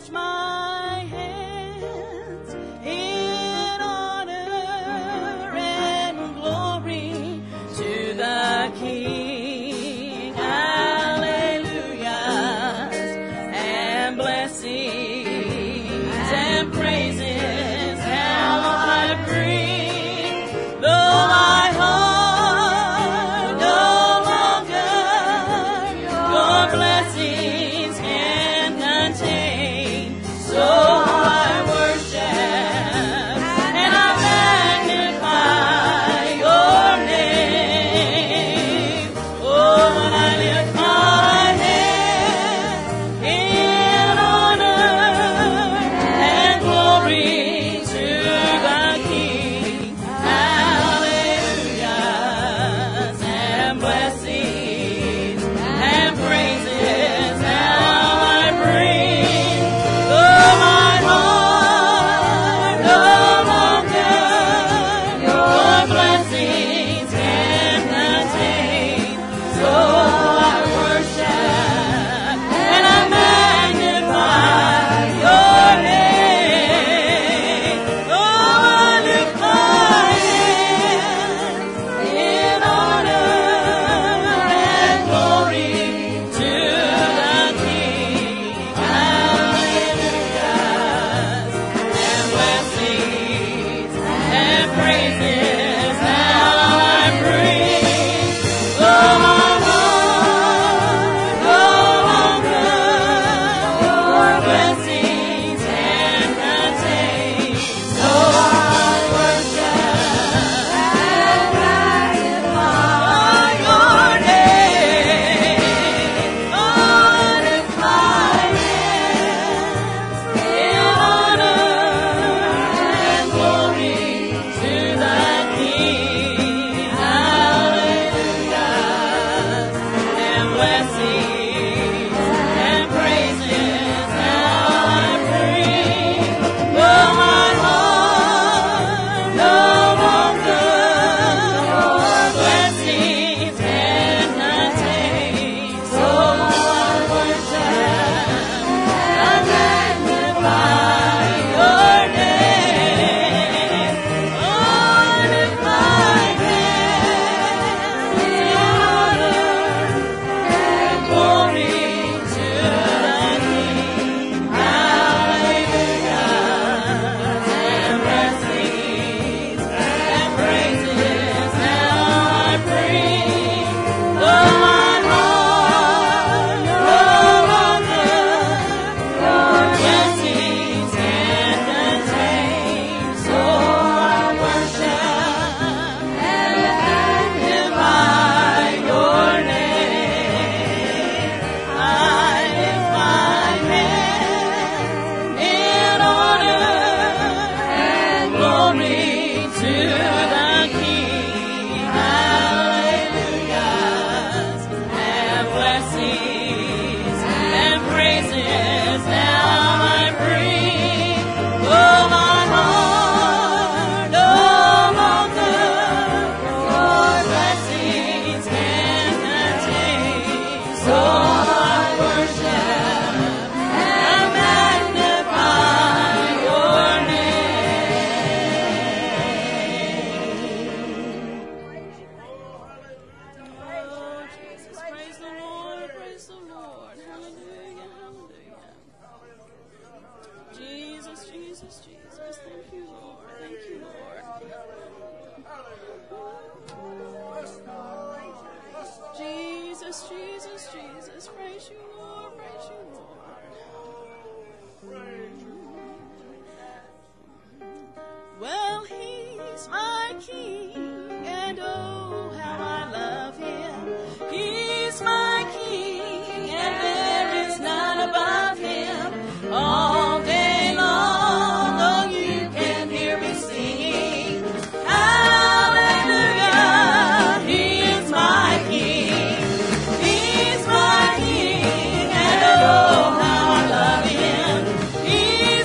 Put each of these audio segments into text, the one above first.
He's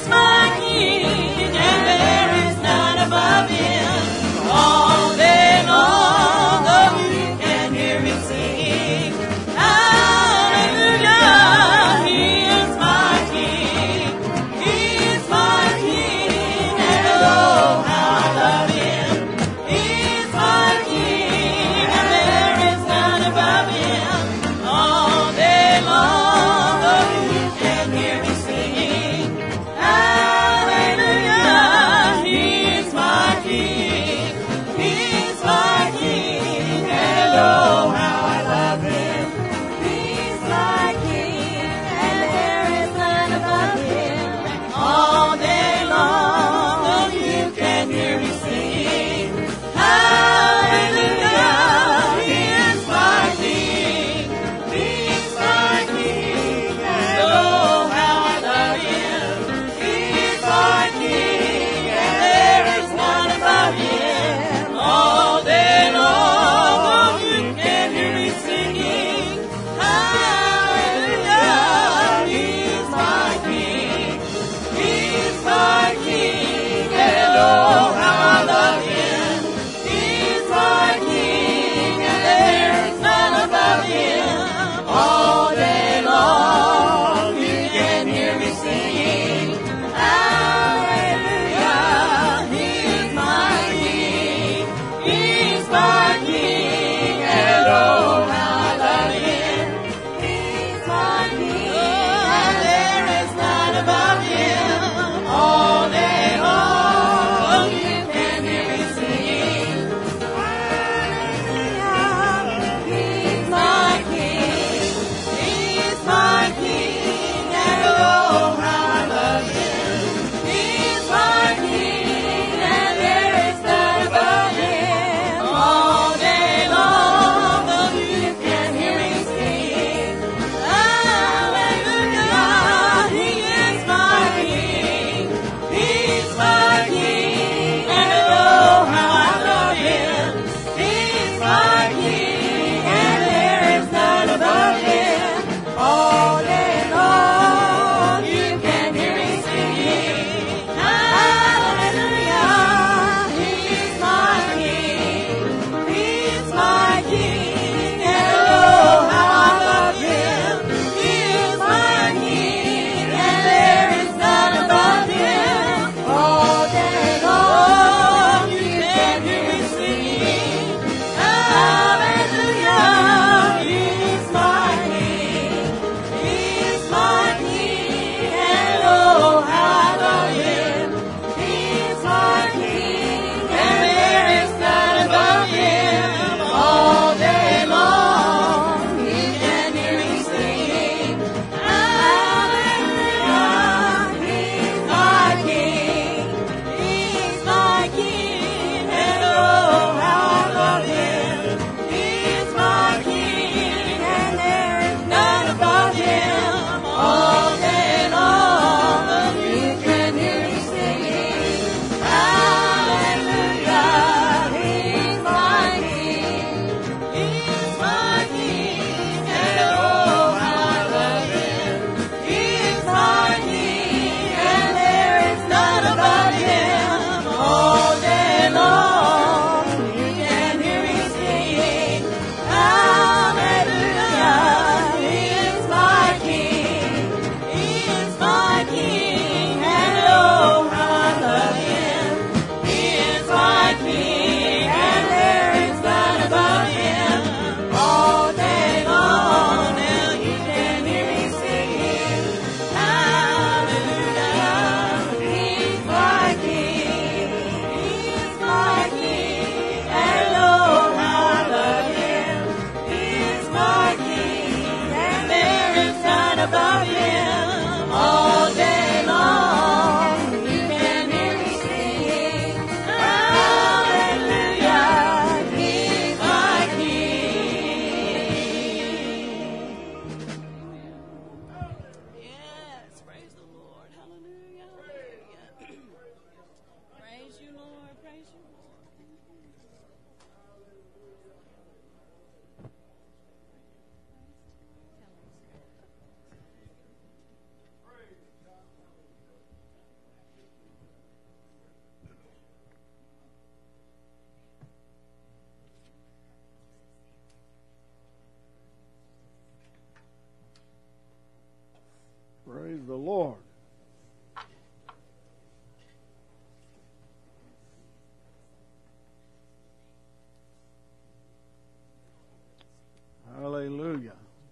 the Lord. Hallelujah.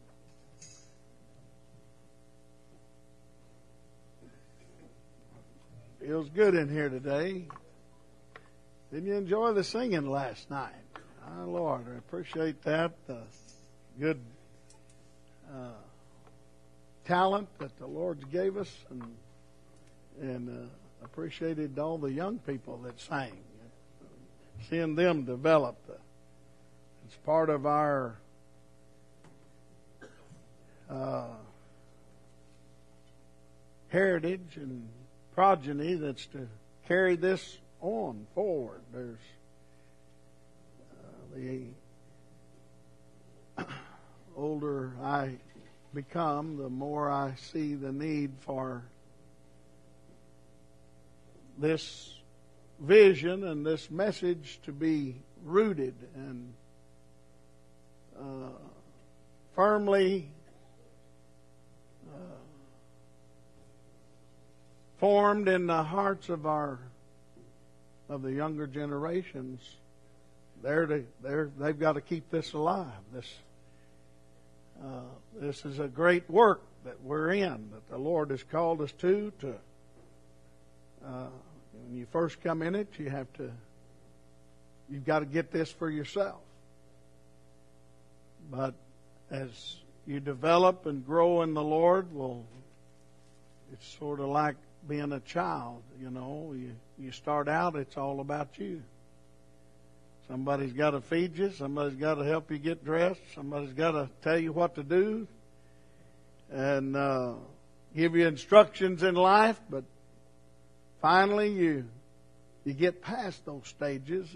Feels good in here today. Didn't you enjoy the singing last night? Oh, Lord, I appreciate that. Good talent that the Lord gave us, and appreciated all the young people that sang. Seeing them develop. It's part of our heritage and progeny that's to carry this on forward. There's the older I become, the more I see the need for this vision and this message to be rooted and firmly formed in the hearts of the younger generations. They've got to keep this alive. This is a great work that we're in, that the Lord has called us to. When you first come in it, you've got to get this for yourself. But as you develop and grow in the Lord, it's sort of like being a child, you know. You start out, it's all about you. Somebody's got to feed you. Somebody's got to help you get dressed. Somebody's got to tell you what to do and give you instructions in life. But finally, you get past those stages,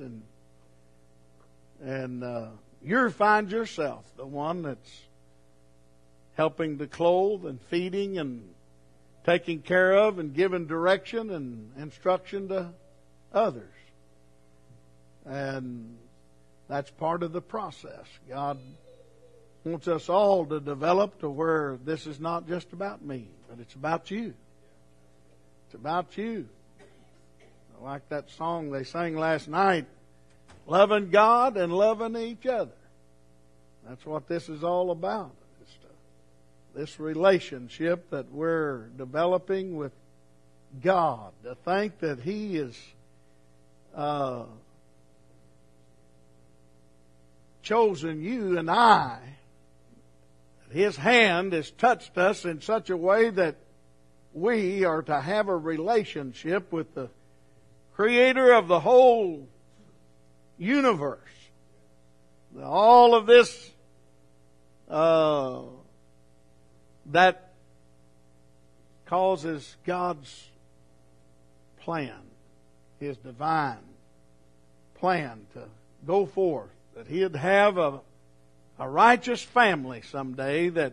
and you find yourself the one that's helping to clothe and feeding and taking care of and giving direction and instruction to others. And that's part of the process. God wants us all to develop to where this is not just about me, but it's about you. It's about you. I like that song they sang last night, loving God and loving each other. That's what this is all about. It's this relationship that we're developing with God. To think that He is chosen you and I. His hand has touched us in such a way that we are to have a relationship with the Creator of the whole universe. All of this that causes God's plan, His divine plan to go forth, that He'd have a righteous family someday that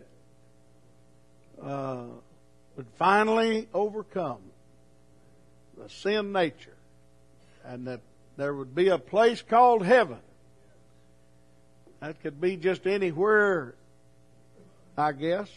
would finally overcome the sin nature, and that there would be a place called heaven. That could be just anywhere, I guess.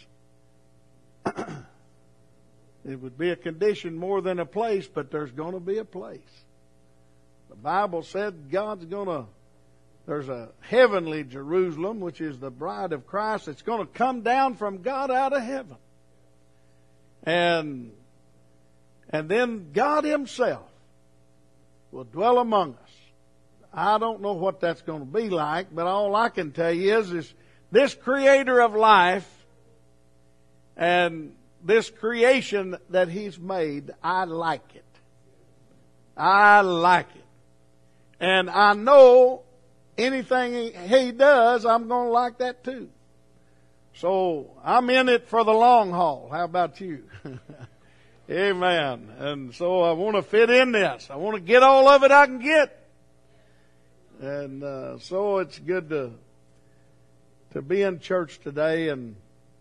It would be a condition more than a place, but there's going to be a place. The Bible said there's a heavenly Jerusalem, which is the bride of Christ. It's going to come down from God out of heaven. And then God Himself will dwell among us. I don't know what that's going to be like, but all I can tell you is this Creator of life and this creation that He's made, I like it. I like it. And I know anything He does, I'm going to like that too. So I'm in it for the long haul. How about you? Amen. And so I want to fit in this. I want to get all of it I can get. And so it's good to be in church today and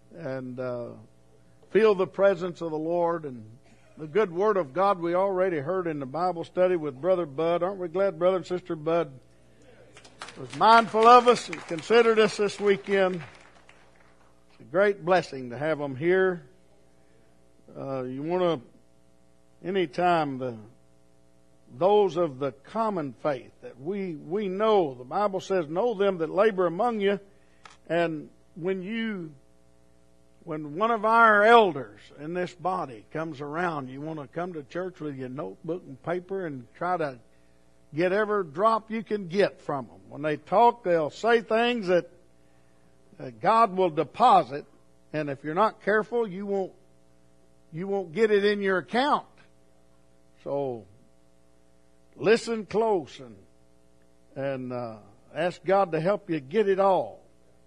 feel the presence of the Lord and the good Word of God we already heard in the Bible study with Brother Bud. Aren't we glad Brother and Sister Bud was mindful of us and considered us this weekend? It's a great blessing to have them here. You want to, anytime those of the common faith that we know, the Bible says, know them that labor among you. And when one of our elders in this body comes around, you want to come to church with your notebook and paper and try to get every drop you can get from them. When they talk, they'll say things that God will deposit, and if you're not careful, you won't get it in your account. So listen close and ask God to help you get it all.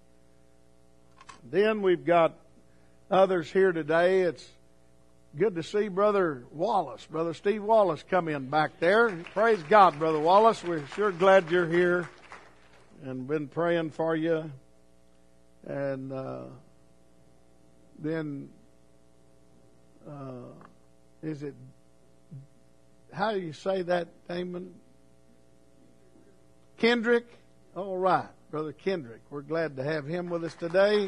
Then we've got others here today. It's good to see Brother Wallace, Brother Steve Wallace, come in back there. Praise God, Brother Wallace. We're sure glad you're here and been praying for you. And then, is it, how do you say that, Damon? Kendrick? All right, Brother Kendrick. We're glad to have him with us today.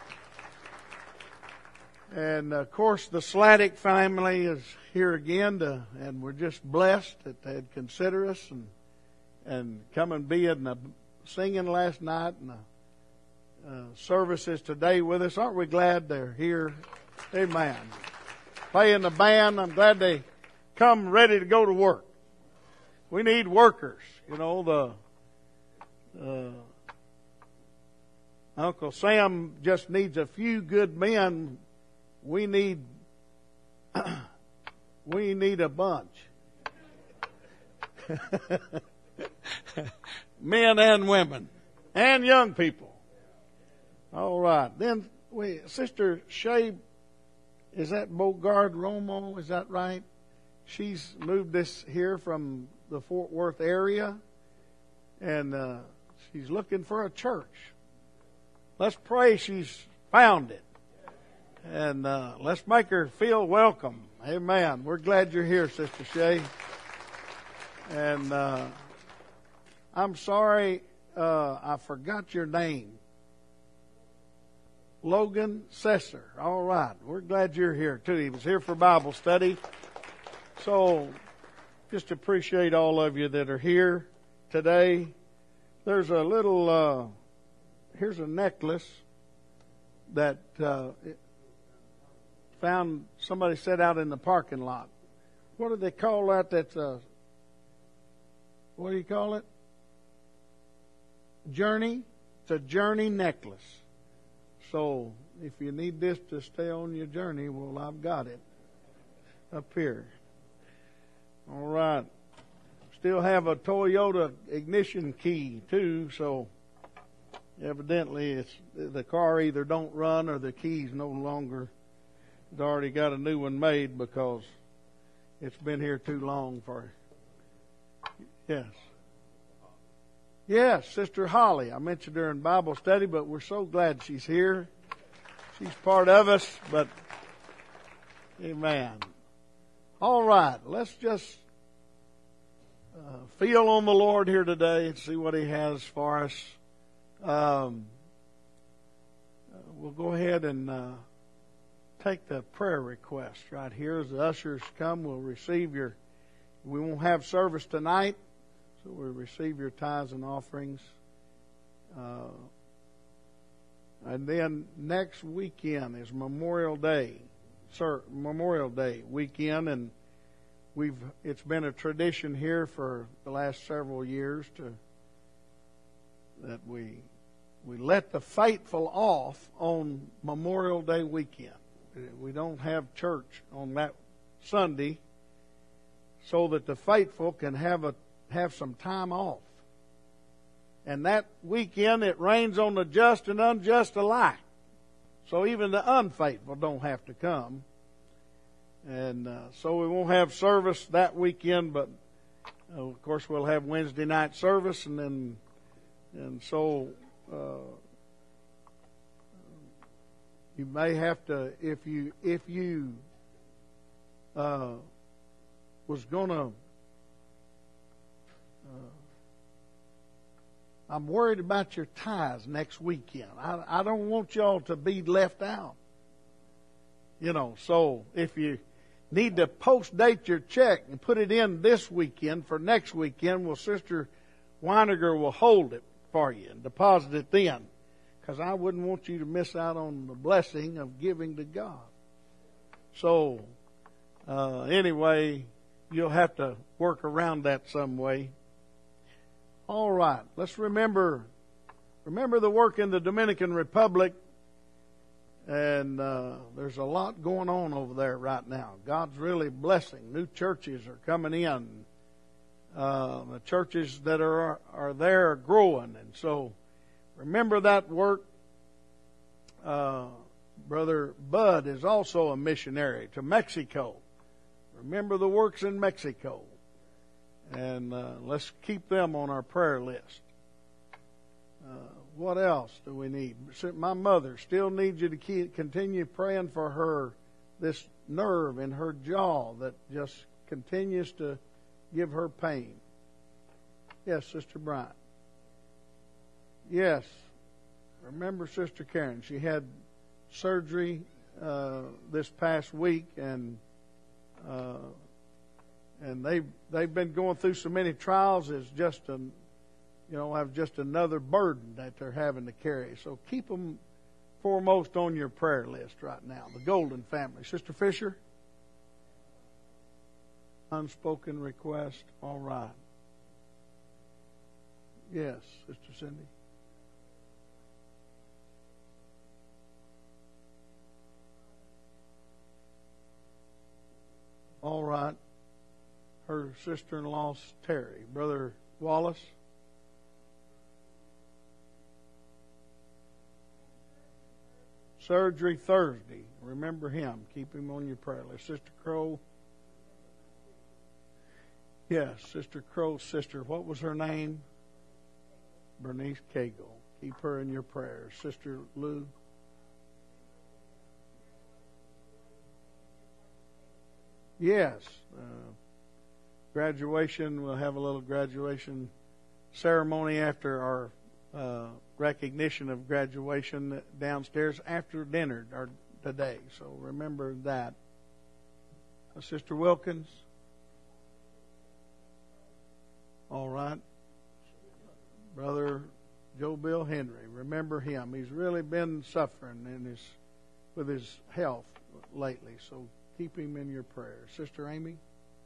And, of course, the Sladdick family is here again, and we're just blessed that they'd consider us and come and be in the singing last night and the services today with us. Aren't we glad they're here? Amen. Playing the band, I'm glad they come ready to go to work. We need workers. You know, Uncle Sam just needs a few good men. We need a bunch. Men and women and young people. All right. Then Sister Shay, is that Bogard Romo? Is that right? She's moved this here from the Fort Worth area, and she's looking for a church. Let's pray she's found it. And let's make her feel welcome. Amen. We're glad you're here, Sister Shay. And I'm sorry, I forgot your name. Logan Sesser. All right. We're glad you're here, too. He was here for Bible study. So just appreciate all of you that are here today. There's a little, here's a necklace that found somebody set out in the parking lot. What do they call that? That's what do you call it? Journey. It's a journey necklace. So if you need this to stay on your journey, well, I've got it up here. All right. Still have a Toyota ignition key too, so evidently the car either don't run or the key's no longer. It's already got a new one made because it's been here too long for. Yes. Yes, Sister Holly. I mentioned her in Bible study, but we're so glad she's here. She's part of us, but amen. All right, let's just feel on the Lord here today and see what He has for us. We'll go ahead and take the prayer request right here. As the ushers come, we'll receive we won't have service tonight, so we'll receive your tithes and offerings. And then next weekend is Memorial Day weekend, and it's been a tradition here for the last several years that we let the faithful off on Memorial Day weekend. We don't have church on that Sunday so that the faithful can have some time off. And that weekend it rains on the just and unjust alike. So even the unfaithful don't have to come. And so we won't have service that weekend, but of course we'll have Wednesday night service, and so you may have to, if you was gonna. I'm worried about your tithes next weekend. I don't want y'all to be left out. So if you need to post-date your check and put it in this weekend for next weekend, well, Sister Weiniger will hold it for you and deposit it then. Because I wouldn't want you to miss out on the blessing of giving to God. So, anyway, you'll have to work around that some way. All right, let's remember the work in the Dominican Republic. And there's a lot going on over there right now. God's really blessing. New churches are coming in. The churches that are there are growing. And so remember that work. Brother Bud is also a missionary to Mexico. Remember the works in Mexico. And let's keep them on our prayer list. What else do we need? My mother still needs you to continue praying for her, this nerve in her jaw that just continues to give her pain. Yes, Sister Bryant. Yes. Remember Sister Karen. She had surgery this past week, and they've been going through so many trials. It's just have just another burden that they're having to carry. So keep them foremost on your prayer list right now. The Golden family. Sister Fisher? Unspoken request. All right. Yes, Sister Cindy. All right. Her sister-in-law's Terry. Brother Wallace? Surgery Thursday. Remember him. Keep him on your prayer list. Sister Crow. Yes, Sister Crow's sister. What was her name? Bernice Cagle. Keep her in your prayers. Sister Lou. Yes. Graduation. We'll have a little graduation ceremony after our recognition of graduation downstairs after dinner or today. So remember that. Sister Wilkins. All right. Brother Joe Bill Henry. Remember him. He's really been suffering with his health lately. So keep him in your prayers. Sister Amy.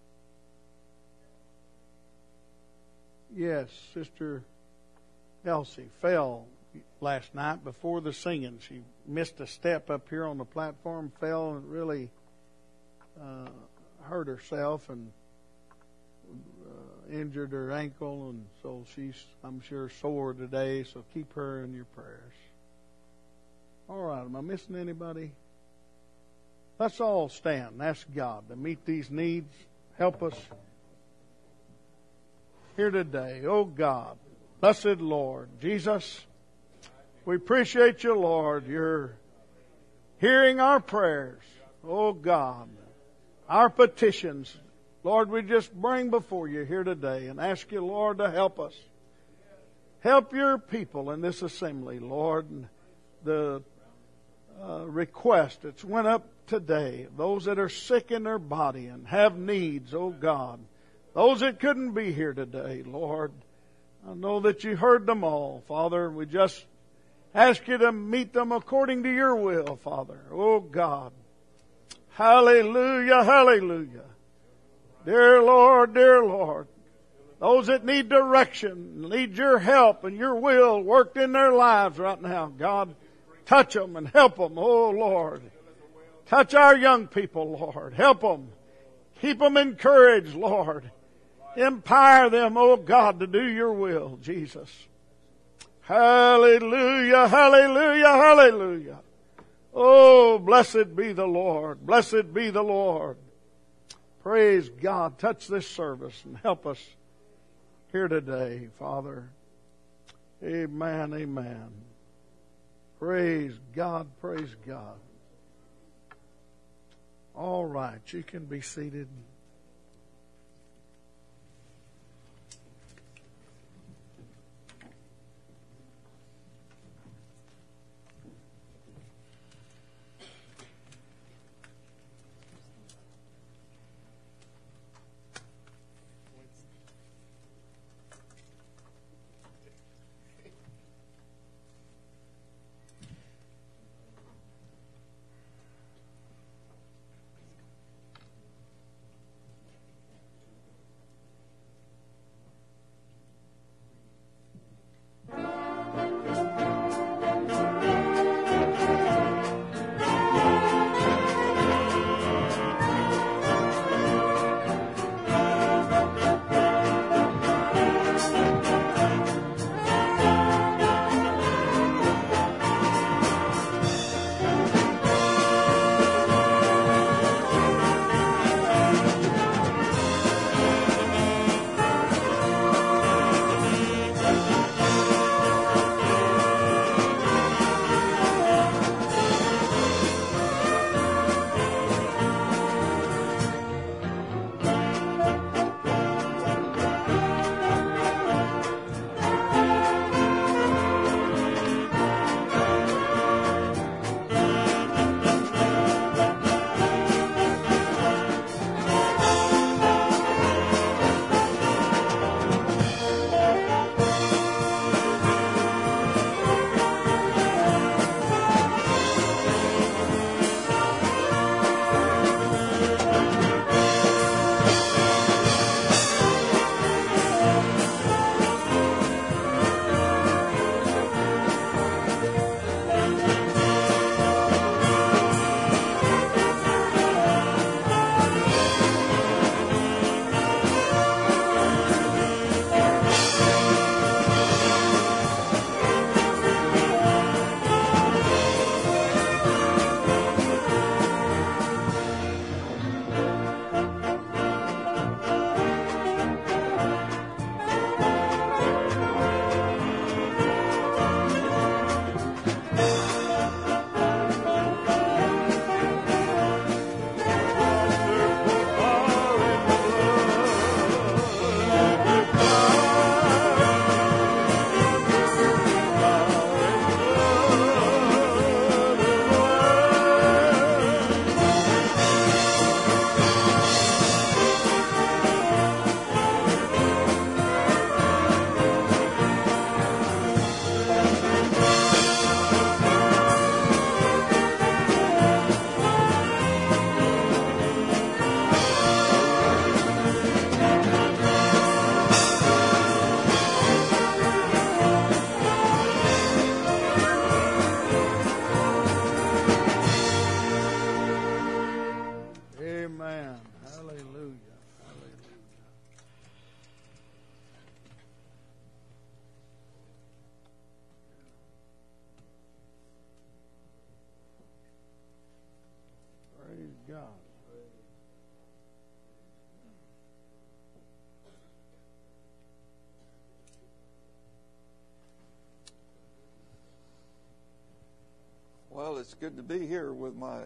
Yes, Sister Elsie fell last night before the singing. She missed a step up here on the platform, fell and really hurt herself and injured her ankle, and so she's, I'm sure, sore today. So keep her in your prayers. All right, am I missing anybody? Let's all stand and ask God to meet these needs. Help us here today. Oh God, blessed Lord Jesus, we appreciate you, Lord. You're hearing our prayers. Oh God, our petitions. Lord, we just bring before you here today and ask you, Lord, to help us. Help your people in this assembly, Lord. And the request that's went up today, those that are sick in their body and have needs, oh God. Those that couldn't be here today, Lord. I know that you heard them all, Father. We just ask you to meet them according to your will, Father. Oh God. Hallelujah, hallelujah. Dear Lord, those that need direction, need your help and your will worked in their lives right now, God, touch them and help them, oh Lord. Touch our young people, Lord. Help them. Keep them encouraged, Lord. Empower them, oh God, to do your will, Jesus. Hallelujah, hallelujah, hallelujah. Oh, blessed be the Lord. Blessed be the Lord. Praise God. Touch this service and help us here today, Father. Amen, amen. Praise God, praise God. All right, you can be seated. God. Well, it's good to be here with my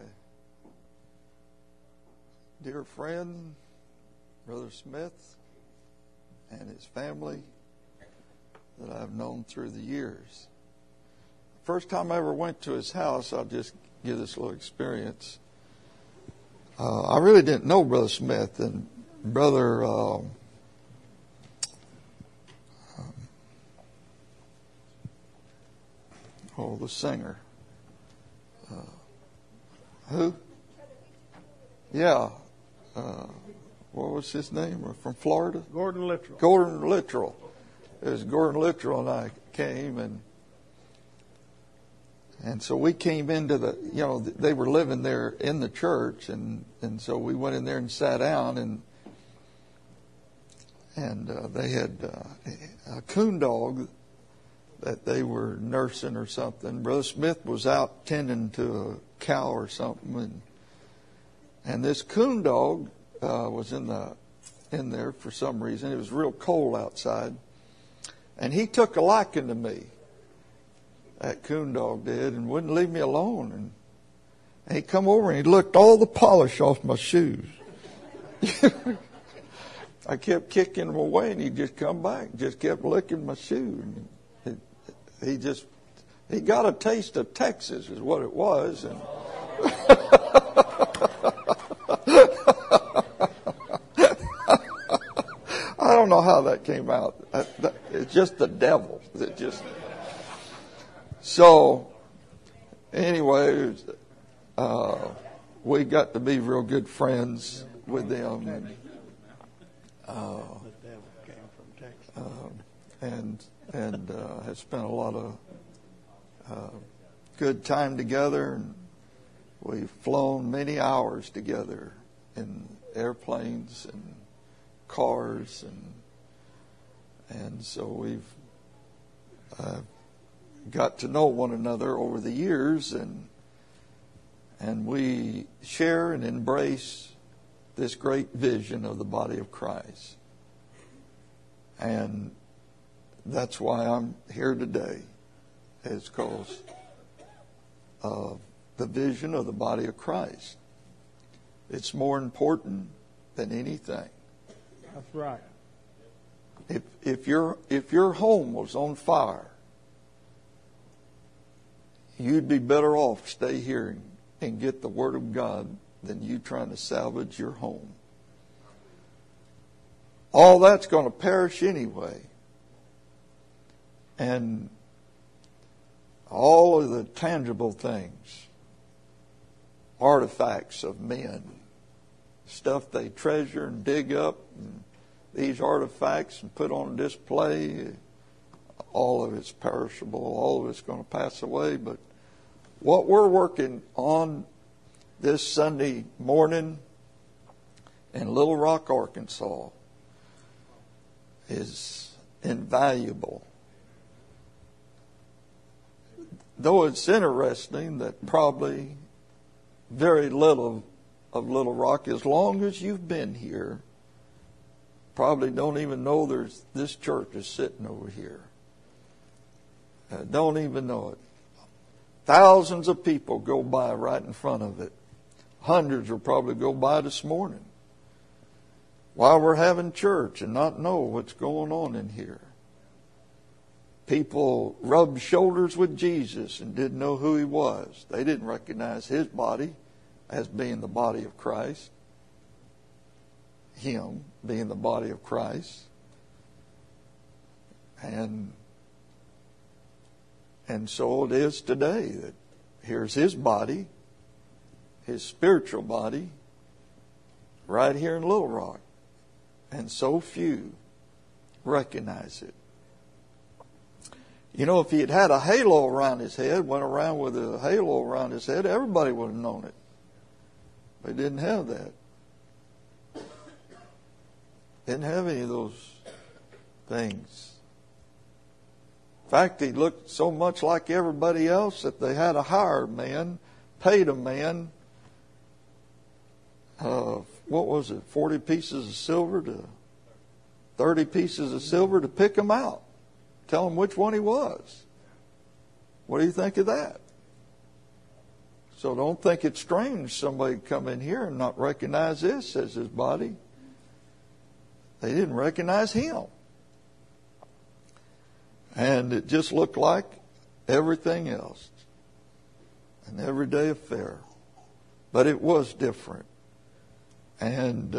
dear friend, Brother Smith, and his family that I've known through the years. First time I ever went to his house, I'll just give this little experience. I really didn't know Brother Smith, and Brother the singer. Who? Yeah. What was his name? From Florida? Gordon Littrell. Gordon Littrell. It was Gordon Littrell and I came, and so we came into they were living there in the church, and so we went in there and sat down, and they had a coon dog that they were nursing or something. Brother Smith was out tending to a cow or something, and this coon dog was in there for some reason. It was real cold outside, and he took a liking to me. That coon dog did, and wouldn't leave me alone. And he come over and he licked all the polish off my shoes. I kept kicking him away, and he'd just come back, just kept licking my shoe. He got a taste of Texas, is what it was. And I don't know how that came out. It's just the devil. So, anyway, we got to be real good friends with them. The devil came from Texas. And have spent a lot of good time together, and we've flown many hours together in airplanes and cars, and so we've got to know one another over the years, and we share and embrace this great vision of the body of Christ. And that's why I'm here today, is because of the vision of the body of Christ. It's more important than anything. That's right. If your home was on fire, you'd be better off stay here and get the Word of God than you trying to salvage your home. All that's going to perish anyway. And all of the tangible things, artifacts of men, stuff they treasure and dig up, and these artifacts and put on display, all of it's perishable, all of it's going to pass away. But what we're working on this Sunday morning in Little Rock, Arkansas, is invaluable. Though it's interesting that probably very little of Little Rock, as long as you've been here, probably don't even know this church is sitting over here. Don't even know it. Thousands of people go by right in front of it. Hundreds will probably go by this morning while we're having church and not know what's going on in here. People rubbed shoulders with Jesus and didn't know who he was. They didn't recognize his body as being the body of Christ. Him being the body of Christ. And so it is today that here's his body, his spiritual body, right here in Little Rock. And so few recognize it. You know, if he had had a halo around his head, went around with a halo around his head, everybody would have known it. But he didn't have that. Didn't have any of those things. In fact, he looked so much like everybody else that they had to hire a man, paid a man what was it, 40 pieces of silver to 30 pieces of silver to pick him out. Tell him which one he was. What do you think of that? So don't think it's strange somebody come in here and not recognize this as his body. They didn't recognize him. And it just looked like everything else. An everyday affair. But it was different. And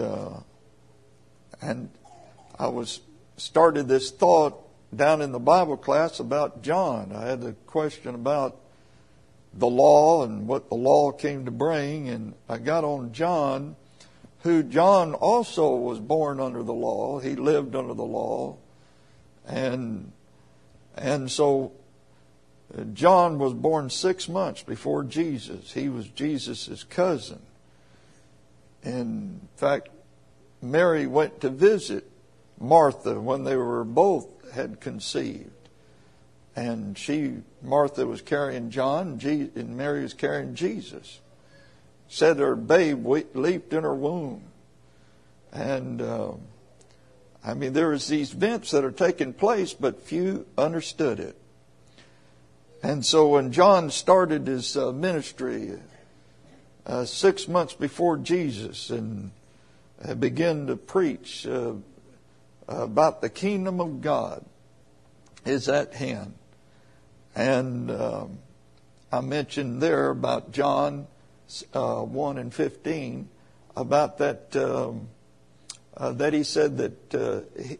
I started this thought down in the Bible class about John. I had a question about the law and what the law came to bring, and I got on John, who John also was born under the law. He lived under the law. And so John was born 6 months before Jesus. He was Jesus' cousin. In fact, Mary went to visit Martha when they were both had conceived. And Martha was carrying John, and Mary was carrying Jesus. Said her babe leaped in her womb. And, there was these events that are taking place, but few understood it. And so when John started his ministry 6 months before Jesus and began to preach about the kingdom of God is at hand. And I mentioned there about John 1 and 15 about that that he said that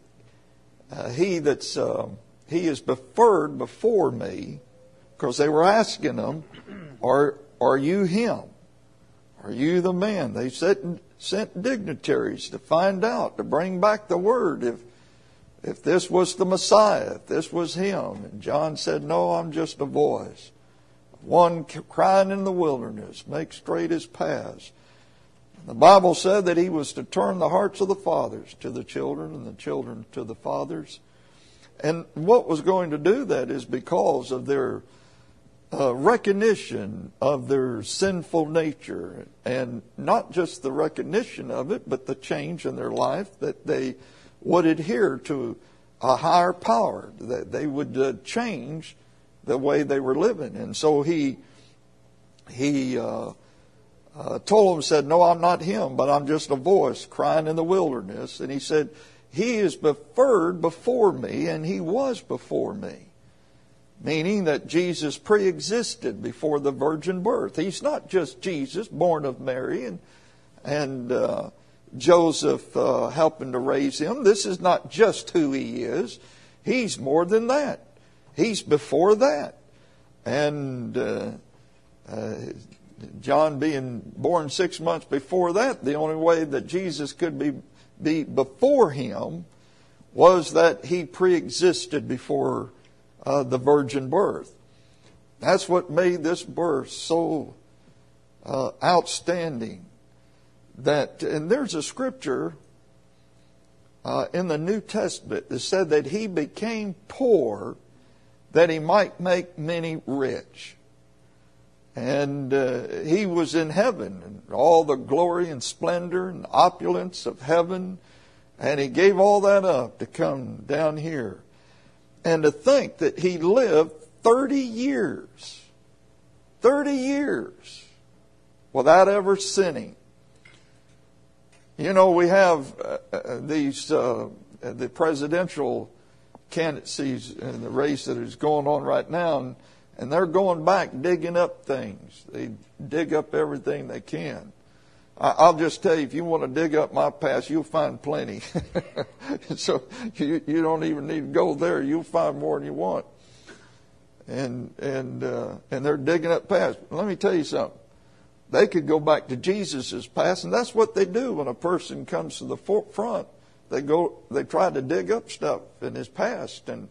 he is preferred before me, because they were asking him, are you him? Are you the man? They sent dignitaries to find out, to bring back the word if this was the Messiah, if this was him. And John said, no, I'm just a voice. One crying in the wilderness, make straight his paths. The Bible said that he was to turn the hearts of the fathers to the children and the children to the fathers. And what was going to do that is because of their recognition of their sinful nature, and not just the recognition of it, but the change in their life, that they would adhere to a higher power, that they would change the way they were living. And so he told them, said, no, I'm not him, but I'm just a voice crying in the wilderness. And he said, he is preferred before me, and he was before me. Meaning that Jesus pre-existed before the virgin birth. He's not just Jesus, born of Mary and Joseph helping to raise him. This is not just who he is. He's more than that. He's before that. And John being born 6 months before that, the only way that Jesus could be before him was that he pre-existed before the virgin birth. That's what made this birth so outstanding. And there's a scripture in the New Testament that said that he became poor that he might make many rich. And he was in heaven, and all the glory and splendor and opulence of heaven, and he gave all that up to come down here. And to think that he lived 30 years without ever sinning. You know, we have these the presidential candidacies in the race that is going on right now, and they're going back digging up things. They dig up everything they can. I'll just tell you, if you want to dig up my past, you'll find plenty. So you don't even need to go there. You'll find more than you want. And they're digging up past. Let me tell you something. They could go back to Jesus' past, and that's what they do when a person comes to the forefront. They try to dig up stuff in his past, and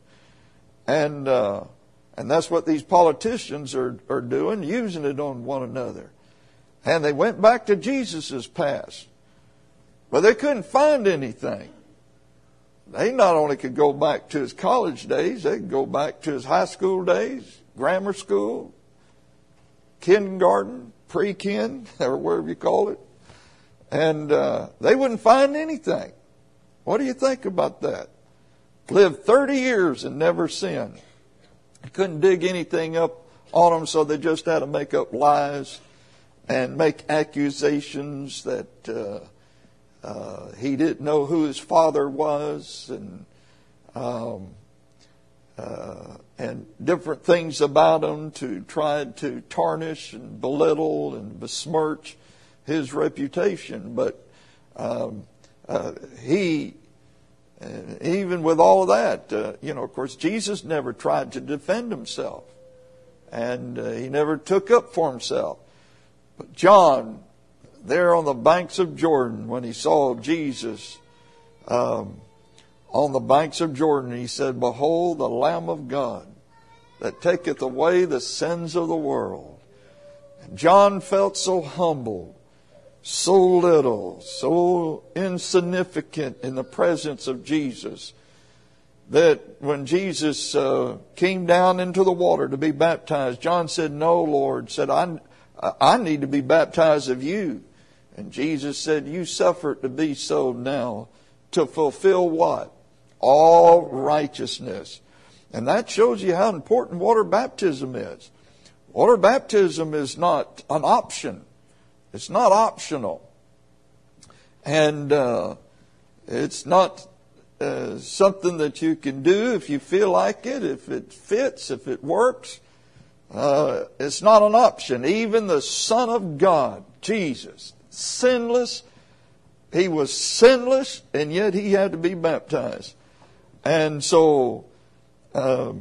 that's what these politicians are doing, using it on one another. And they went back to Jesus' past. But they couldn't find anything. They not only could go back to his college days, they could go back to his high school days, grammar school, kindergarten, pre-kin, or whatever you call it. And they wouldn't find anything. What do you think about that? Lived 30 years and never sinned. Couldn't dig anything up on them, so they just had to make up lies and make accusations that he didn't know who his father was, and different things about him to try to tarnish and belittle and besmirch his reputation. But he, even with all of that, of course, Jesus never tried to defend himself, and he never took up for himself. But John, there on the banks of Jordan, when he saw Jesus on the banks of Jordan, he said, "Behold, the Lamb of God that taketh away the sins of the world." And John felt so humble, so little, so insignificant in the presence of Jesus, that when Jesus came down into the water to be baptized, John said, "No, Lord," said, I need to be baptized of you. And Jesus said, "You suffer it to be so now, to fulfill" what? All righteousness. And that shows you how important water baptism is. Water baptism is not an option. It's not optional. And it's not something that you can do if you feel like it, if it fits, if it works. It's not an option. Even the Son of God, Jesus, sinless, he was sinless, and yet he had to be baptized. And so, and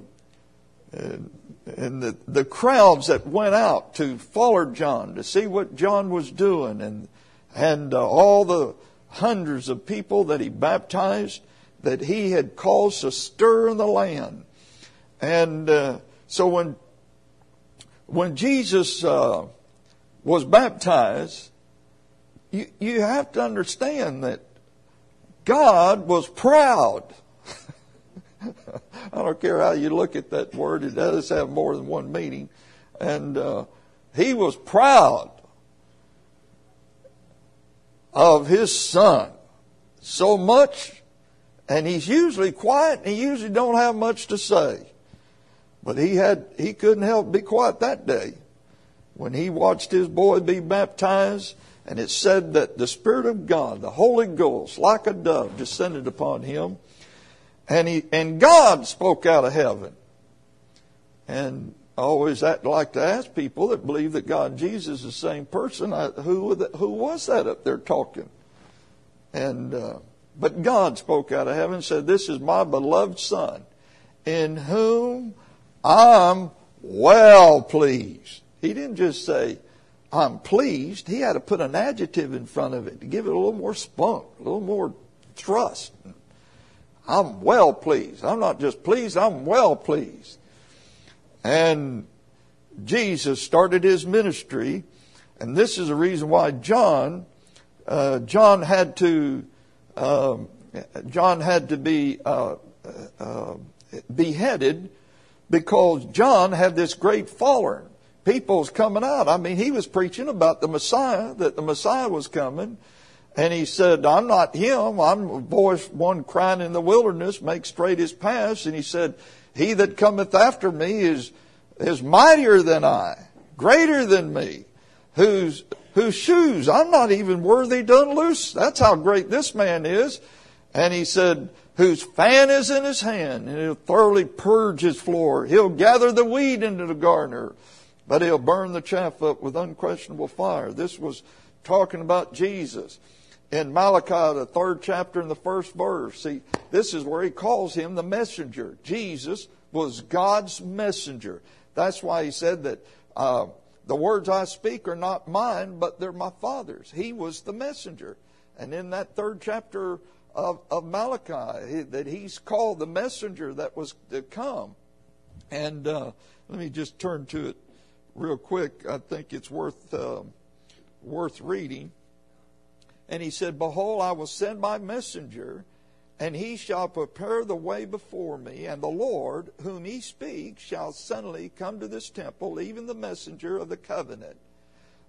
the crowds that went out to follow John, to see what John was doing, and all the hundreds of people that he baptized, that he had caused to stir in the land. And so when Jesus was baptized, you have to understand that God was proud. I don't care how you look at that word, it does have more than one meaning. And he was proud of his son so much, and he's usually quiet and he usually don't have much to say. But he couldn't help be quiet that day when he watched his boy be baptized, and it said that the Spirit of God, the Holy Ghost, like a dove, descended upon him, and God spoke out of heaven. And I always like to ask people that believe that God and Jesus is the same person, who was that up there talking? And but God spoke out of heaven and said, "This is my beloved Son, in whom I'm well pleased." He didn't just say, "I'm pleased." He had to put an adjective in front of it to give it a little more spunk, a little more thrust. I'm well pleased. I'm not just pleased, I'm well pleased. And Jesus started his ministry, and this is the reason why John had to be beheaded, because John had this great following. People's coming out. I mean, he was preaching about the Messiah, that the Messiah was coming. And he said, "I'm not him. I'm a voice, one crying in the wilderness, make straight his paths." And he said, "He that cometh after me is mightier than I, greater than me, whose shoes I'm not even worthy to unloose." That's how great this man is. And he said, "Whose fan is in his hand, and he'll thoroughly purge his floor. He'll gather the wheat into the garner, but he'll burn the chaff up with unquestionable fire." This was talking about Jesus. In Malachi, the 3rd chapter and the 1st verse, see, this is where he calls him the messenger. Jesus was God's messenger. That's why he said that the words I speak are not mine, but they're my Father's. He was the messenger. And in that 3rd chapter of Malachi, that he's called the messenger that was to come. And let me just turn to it real quick. I think it's worth reading. And he said, "Behold, I will send my messenger, and he shall prepare the way before me. And the Lord, whom he speaks, shall suddenly come to this temple, even the messenger of the covenant,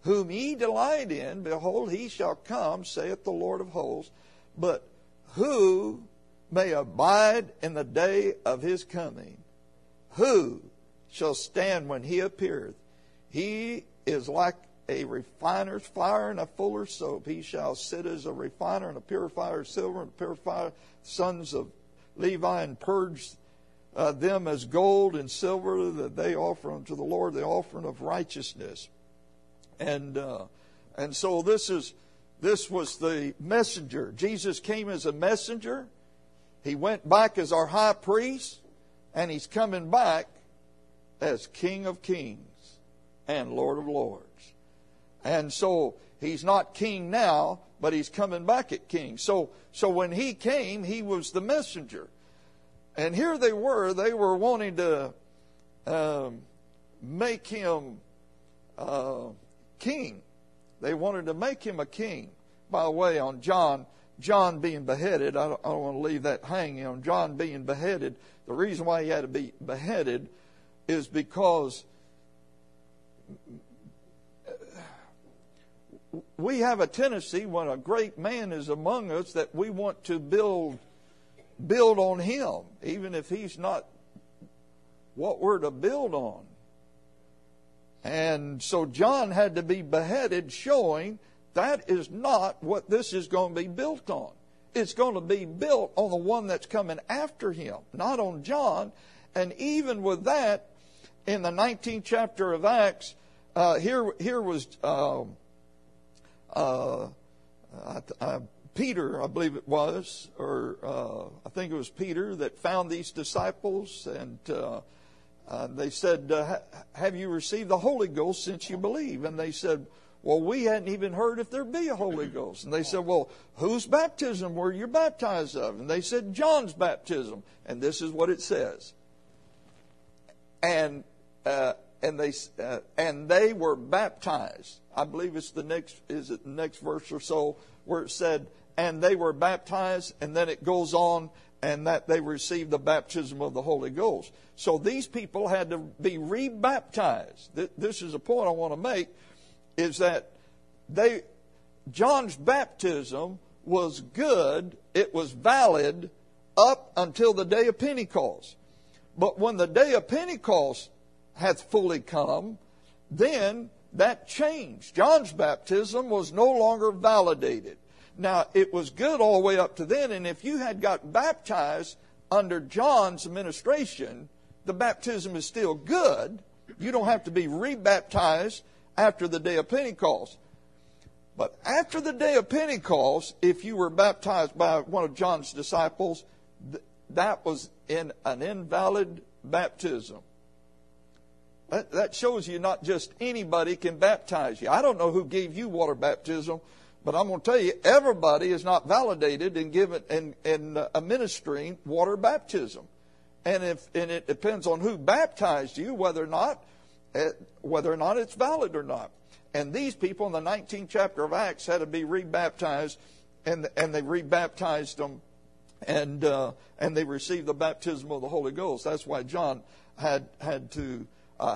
whom ye delight in, behold, he shall come, saith the Lord of hosts. But who may abide in the day of his coming? Who shall stand when he appeareth? He is like a refiner's fire and a fuller's soap. He shall sit as a refiner and a purifier of silver, and purify sons of Levi, and purge them as gold and silver, that they offer unto the Lord the offering of righteousness. And so this was the messenger. Jesus came as a messenger. He went back as our high priest, and he's coming back as King of Kings and Lord of Lords. And so he's not king now, but he's coming back at king. So when he came, he was the messenger. And here they were wanting to make him king. They wanted to make him a king. By the way, on John being beheaded, I don't want to leave that hanging. On John being beheaded, the reason why he had to be beheaded is because we have a tendency, when a great man is among us, that we want to build on him, even if he's not what we're to build on. And so John had to be beheaded, showing that is not what this is going to be built on. It's going to be built on the one that's coming after him, not on John. And even with that, in the 19th chapter of Acts, here was Peter, I believe it was, or I think it was Peter that found these disciples, and they said, have you received the Holy Ghost since you believe? And they said, well, we hadn't even heard if there be a Holy Ghost. And they said, well, whose baptism were you baptized of? And they said, John's baptism. And this is what it says. And they were baptized. I believe it's the next verse or so where it said, and they were baptized, and then it goes on, and that they received the baptism of the Holy Ghost. So these people had to be rebaptized. This is a point I want to make, is that John's baptism was good, it was valid up until the day of Pentecost. But when the day of Pentecost hath fully come, then that changed. John's baptism was no longer validated. Now, it was good all the way up to then, and if you had got baptized under John's administration, the baptism is still good. You don't have to be rebaptized after the day of Pentecost. But after the day of Pentecost, if you were baptized by one of John's disciples, that was in an invalid baptism. That shows you not just anybody can baptize you. I don't know who gave you water baptism, but I'm going to tell you, everybody is not validated and given in administering water baptism. And it depends on who baptized you, whether or not it's valid or not. And these people in the 19th chapter of Acts had to be rebaptized, and they rebaptized them, and they received the baptism of the Holy Ghost. That's why John had to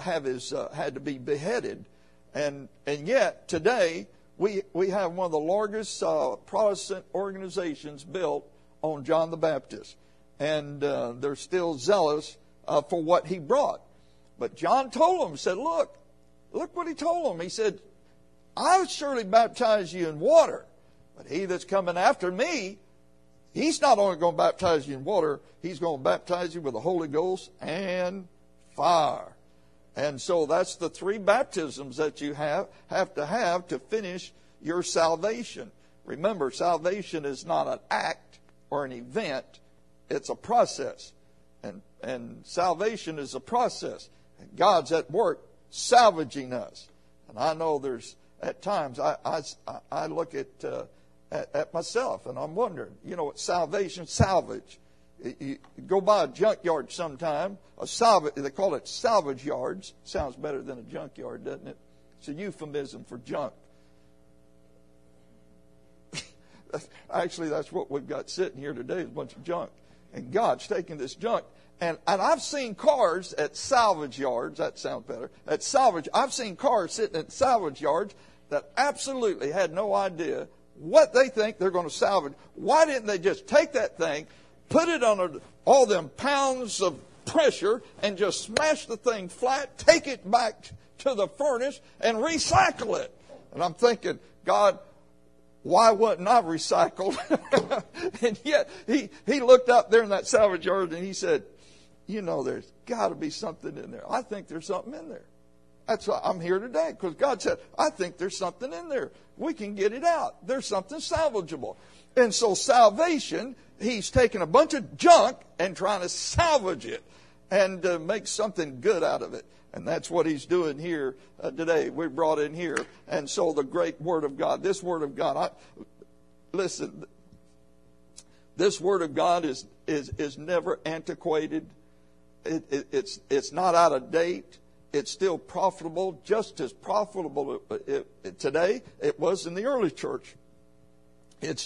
be beheaded, and yet today we have one of the largest Protestant organizations built on John the Baptist, and they're still zealous for what he brought. But John told them, said, look what he told them. He said, I would surely baptize you in water, but he that's coming after me, he's not only going to baptize you in water, he's going to baptize you with the Holy Ghost and fire. And so that's the three baptisms that you have to finish your salvation. Remember, salvation is not an act or an event. It's a process. And salvation is a process. And God's at work salvaging us. And I know there's, at times, I look at myself and I'm wondering, what salvation, salvage. You go by a junkyard sometime, they call it salvage yards. Sounds better than a junkyard, doesn't it? It's a euphemism for junk. Actually, that's what we've got sitting here today, is a bunch of junk. And God's taking this junk. And I've seen cars at salvage yards. That sounds better. I've seen cars sitting at salvage yards, that absolutely had no idea what they think they're going to salvage. Why didn't they just take that thing, put it under all them pounds of pressure, and just smash the thing flat, take it back to the furnace, and recycle it? And I'm thinking, God, why wasn't I recycled? And yet, he looked up there in that salvage yard and he said, you know, there's got to be something in there. I think there's something in there. That's why I'm here today, because God said, I think there's something in there. We can get it out. There's something salvageable. And so salvation, he's taking a bunch of junk and trying to salvage it and make something good out of it. And that's what he's doing here today. We're brought in here. And so the great Word of God, this Word of God, listen, this Word of God is never antiquated. It's not out of date. It's still profitable, just as profitable today it was in the early church. It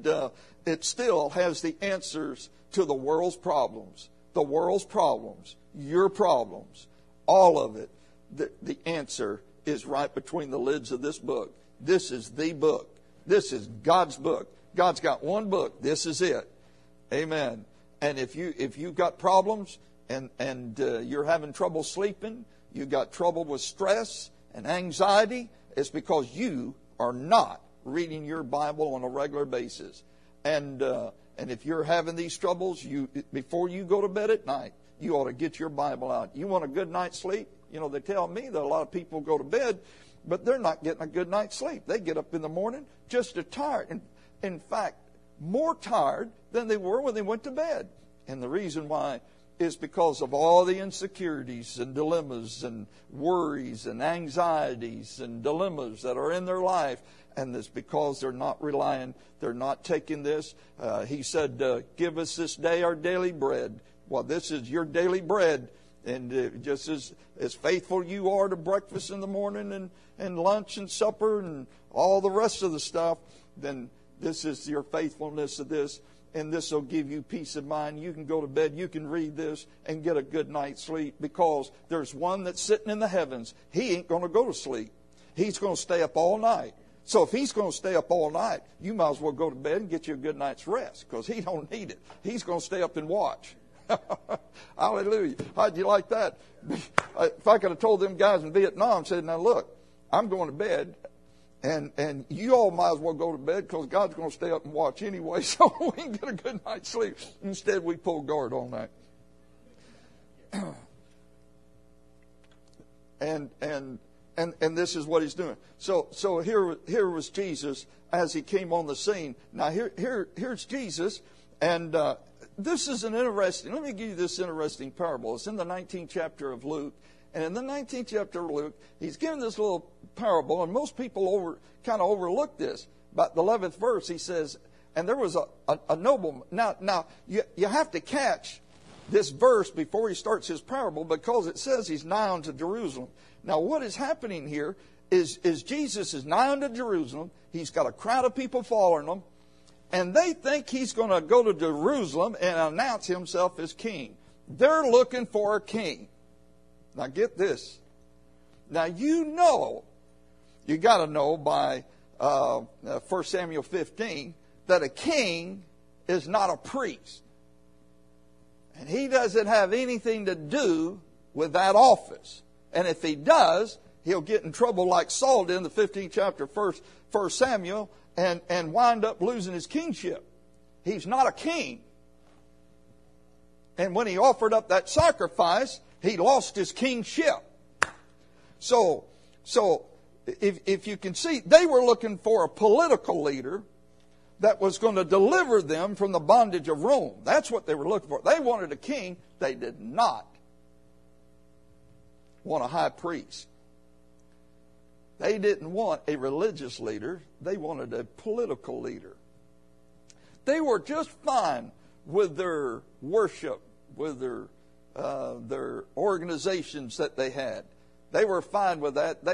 still has the answers to the world's problems. The world's problems, your problems, all of it. The answer is right between the lids of this book. This is the book. This is God's book. God's got one book. This is it. Amen. And if you've got problems and you're having trouble sleeping, you got trouble with stress and anxiety, it's because you are not reading your Bible on a regular basis. And if you're having these troubles, before you go to bed at night, you ought to get your Bible out. You want a good night's sleep? You know, they tell me that a lot of people go to bed, but they're not getting a good night's sleep. They get up in the morning just as tired. And in fact, more tired than they were when they went to bed. And the reason why is because of all the insecurities and dilemmas and worries and anxieties and dilemmas that are in their life. And it's because they're not relying, they're not taking this. He said, give us this day our daily bread. Well, this is your daily bread. And just as faithful you are to breakfast in the morning and lunch and supper and all the rest of the stuff, then this is your faithfulness of this. And this will give you peace of mind. You can go to bed, you can read this and get a good night's sleep, because there's one that's sitting in the heavens. He ain't going to go to sleep. He's going to stay up all night. So if he's going to stay up all night, you might as well go to bed and get you a good night's rest, because he don't need it. He's going to stay up and watch. Hallelujah. How'd you like that? If I could have told them guys in Vietnam, said, now look, I'm going to bed. And you all might as well go to bed, because God's going to stay up and watch anyway, so we can get a good night's sleep. Instead, we pull guard all night. And this is what he's doing. So here was Jesus as he came on the scene. Now here's Jesus, and this is an interesting. Let me give you this interesting parable. It's in the 19th chapter of Luke. And in the 19th chapter of Luke, he's given this little parable, and most people kind of overlook this. About the 11th verse, he says, and there was a nobleman. Now you have to catch this verse before he starts his parable, because it says he's nigh unto Jerusalem. Now what is happening here is Jesus is nigh unto Jerusalem. He's got a crowd of people following him, and they think he's going to go to Jerusalem and announce himself as king. They're looking for a king. Now get this. Now you got to know by 1 Samuel 15 that a king is not a priest. And he doesn't have anything to do with that office. And if he does, he'll get in trouble like Saul did in the 15th chapter of 1 Samuel and wind up losing his kingship. He's not a king. And when he offered up that sacrifice, he lost his kingship. So if you can see, they were looking for a political leader that was going to deliver them from the bondage of Rome. That's what they were looking for. They wanted a king. They did not want a high priest. They didn't want a religious leader. They wanted a political leader. They were just fine with their worship, with their organizations that they had. They were fine with that.